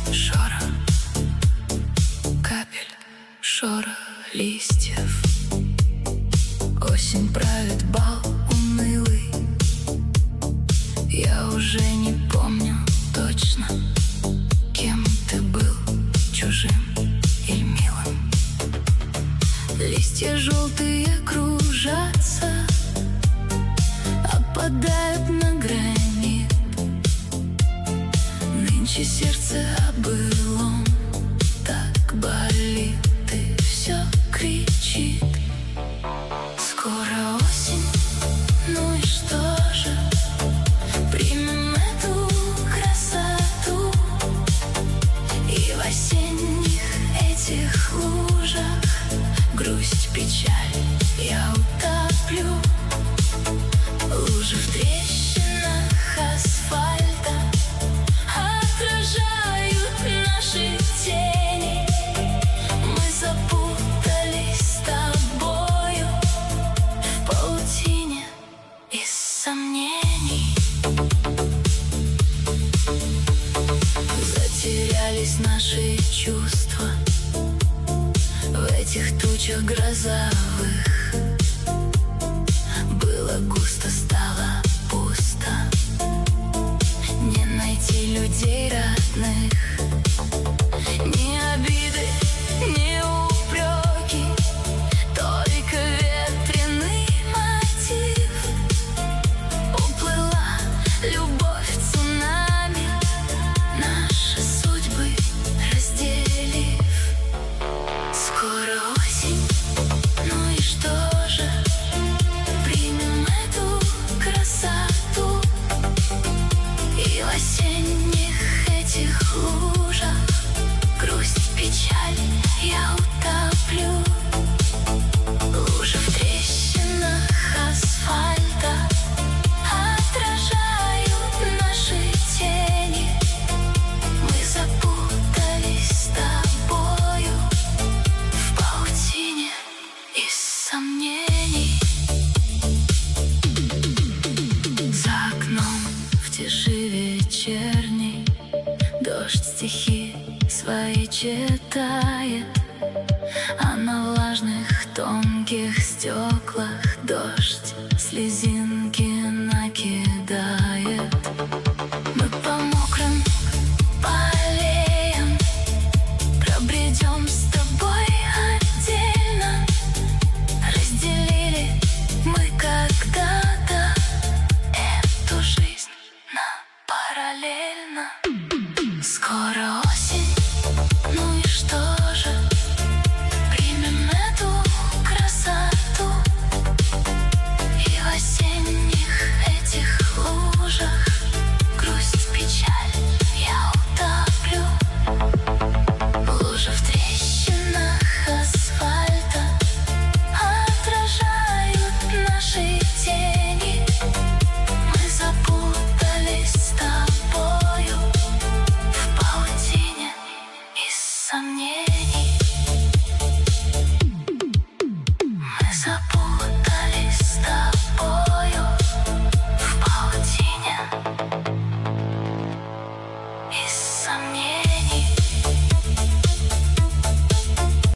шорох капель, шорох листьев. Осень правит бал унылый. Я уже не помню точно, кем ты был, чужим или милым. Листья желтые кружатся, опадают на гранит. Нынче сердце о былом так болит и все кричит. Скоро осень, ну и что же? Примем эту красоту, и в осенних этих лужах грусть, печаль я утоплю. Лужи в трещинах асфальта отражают наши тени. Мы запутались с тобою в паутине из сомнений. Затерялись наши чувства в этих тучах грозовых. Было густо, стало пусто. Не найти людей родных. Ни обиды, ни упреки, только ветреный мотив. Уплыла любовь цунами, наши судьбы разделив. Скоро осень, ну и что же? Примем эту красоту, и в осенних этих лужах грусть, печаль я утоплю. Лужи в трещинах асфальта отражают наши тени. Мы запутались с тобою в паутине из сомнений. За окном в тиши вечерней дождь стихи свои читает, а на влажных тонких стеклах дождь слезинки накидает. Мы по мокрым полеям пробредем с тобой отдельно. Разделили мы когда-то эту жизнь на параллельно. Скоро